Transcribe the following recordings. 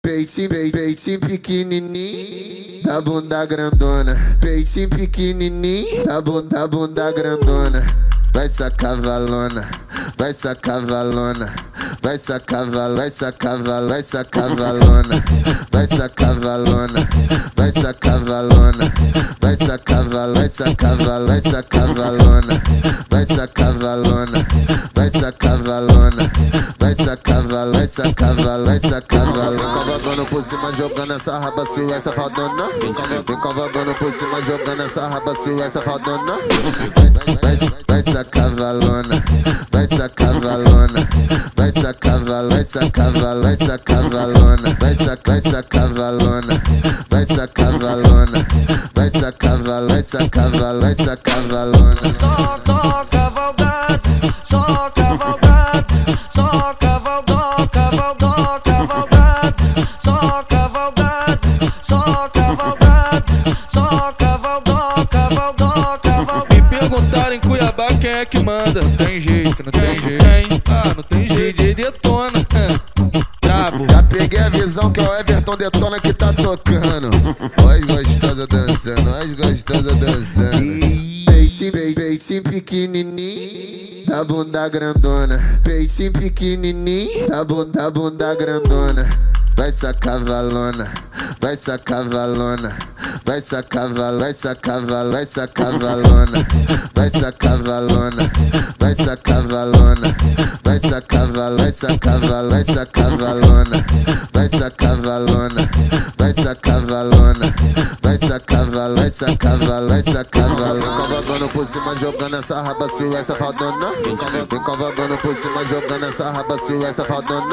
Peitinho pequenininho, da bunda grandona. Peitinho pequenininho, da bunda grandona. Vai sacar valona, vai sacar valona, vai sacar valona, vai sacar valona, vai sacar valona, vai sacar valona, vai sacar valona, vai sacar valona, vai sacar valona, vai sacar valona, vai sacar valona, vai sacar valona, vai sacar valona, vai sacar valona, vai sacar valona. Vem cavalgando por cima, jogando essa raba sua, essa fadona. Vem cavalgando por cima, jogando essa raba sua, essa fadona. Vai sacar valona, vai sacar valona, vai sacar valona, vai sacar valona, vai sacar valona, vai sacar valona, vai sacar valona, vai sacar valona, vai sacar valona, vai sacar valona. Só cavalgada, só cavalgada, só cavalgada, cavalgada, só cavalgada, só cavalgada, só cavalgada, cavalgada. Me perguntaram em Cuiabá quem é que manda. Não tem jeito, não tem jeito. Não tem jeito. DJ Detona, brabo. Já peguei a visão que é o Everton Detona que tá tocando. Nós gostosa dançando, nós gostosa dançando. Peitinho pequenininho, da bunda grandona. Peitinho pequenininho, da bunda grandona. Vai sacar valona, vai sacar valona, vai sacar valona, vai sacar valona, vai sacar valona, vai sacar valona, vai sacar valona, vai sacar valona, vai sacar valona, vai sacar valona, vai sacar valona, vai sacar valona, vai sacar valona, vai sacar valona, vai sacar valona. Cavalgando por cima, jogando essa raba sua, essa fadona. Vem cavalgando por cima, jogando essa raba sua, essa fadona.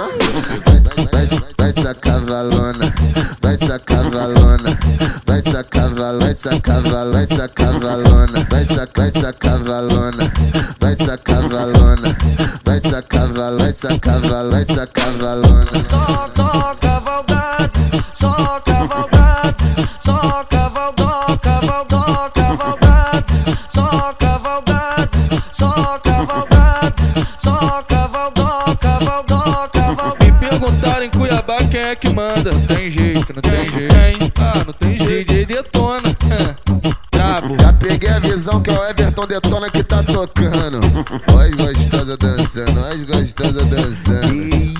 Vai sacar valona, vai sacar valona, vai sacar valona, vai sacar valona, vai sacar valona, vai sacar valona, vai sacar valona, vai sacar valona, vai sacar valona, vai sacar valona. Só cavalgada, só cavalgada, só cavalgada, cavalgada, só cavalgada, só cavalgada, só cavalgada, cavalgada. Me perguntaram em Cuiabá quem é que manda. Não tem jeito, não tem jeito. Não tem jeito. DJ Detona, brabo. Já peguei a visão que é o Everton Detona que tá tocando. Nós gostosa dançando, nós gostosa dançando.